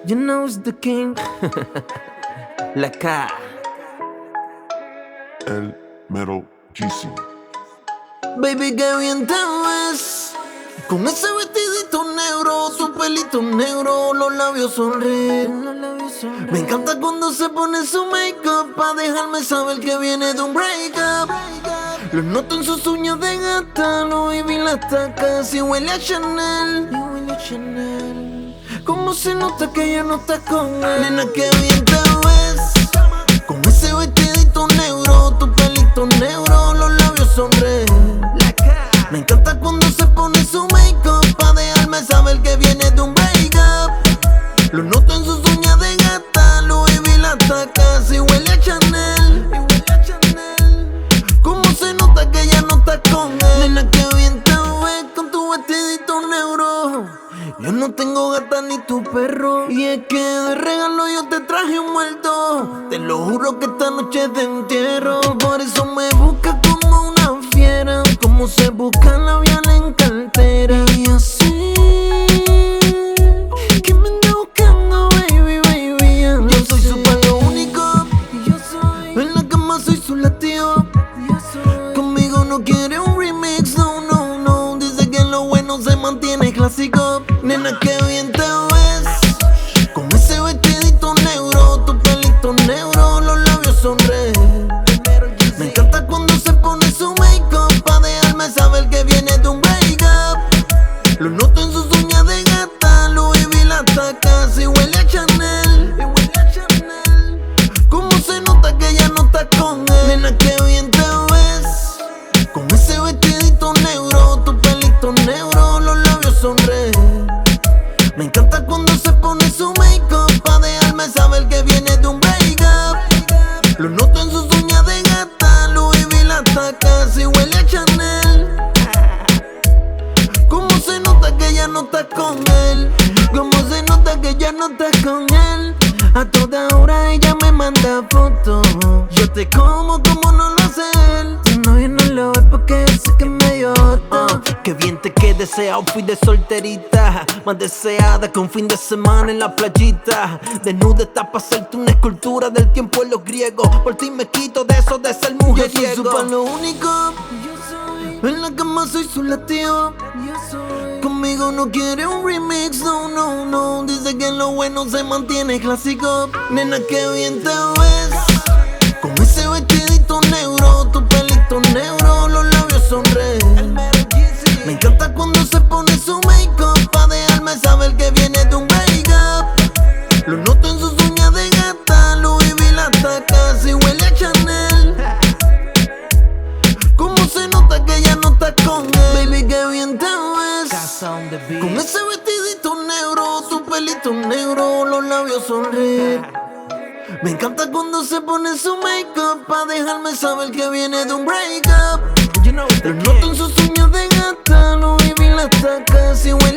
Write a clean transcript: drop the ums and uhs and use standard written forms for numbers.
You know it's the king. La K. El Mero GC. Baby, qué bien te ves con ese vestidito negro, su pelito negro, los labios sonríen. Me encanta cuando se pone su make-up pa' dejarme saber que viene de un break-up. Lo noto en sus uñas de gata, no baby la está casi huele a Chanel. Cómo se nota que ella no está con él. Nena, qué bien te ves con ese vestidito negro, tu pelito negro, los labios sonríen. Me encanta cuando se pone su make-up pa' dejarme saber que viene de un break-up. Lo noto en sus uñas de gata, Louis V la está casi huele a Chanel. Cómo se nota que ella no está con él. Nena, qué bien te ves con tu vestidito negro. Yo no tengo gata ni tu perro, y es que de regalo yo te traje un muerto. Te lo juro que esta noche te entierro. Por eso me buscas como una fiera, como se busca la viana en cartera. Y así que me anda buscando, baby, baby. Yo soy su palo único, en la cama soy su latido. Conmigo no quiere un remix, no, no, no. Dice que lo bueno se mantiene clásico. Nena, qué bien te ves con ese vestidito negro, tu pelito negro, los labios sonríen. Me encanta cuando se pone su make-up pa' dejarme saber que viene de un break-up. Lo noto en sus uñas de gata, Louis V la está casi huele a Chanel. Cómo se nota que ella no está con él. Nena, qué bien te ves con ese vestidito negro, tu pelito negro, los labios sonríen. Me encanta cuando se pone su make-up pa' dejarme saber que viene de un break-up. Lo noto en sus uñas de gata, Louis V la está casi huele a Chanel. Cómo se nota que ella no está con él. Cómo se nota que ella no está con él. A toda hora ella me manda fotos. Yo te como no lo hace él. Tu novio no lo ve porque yo sé que es medio joto. Que bien te quede ese outfit de solterita, más deseada que un fin de semana en la playita. Desnuda está pa' hacerte una escultura del tiempo en los griegos. Por ti me quito de eso de ser mujeriego. Yo soy su palo único, en la cama soy su latido. Conmigo no quiere un remix, no, no, no. Dice que lo bueno se mantiene clásico. Nena, qué bien te ves con ese vestidito negro, tu pelito negro, los labios sonríen. Me encanta cuando se pone su make-up pa' dejarme saber que viene de un break-up. Lo noto en sus uñas de gata, Louis V la está casi huele a Chanel. Cómo se nota que ella no está con él. Baby, qué bien te ves con ese vestidito negro, tu pelito negro, los labios sonríen. Me encanta cuando se pone su make-up pa' dejarme saber que viene de un break-up. Lo noto en sus uñas de gata, Louis V la está casi huele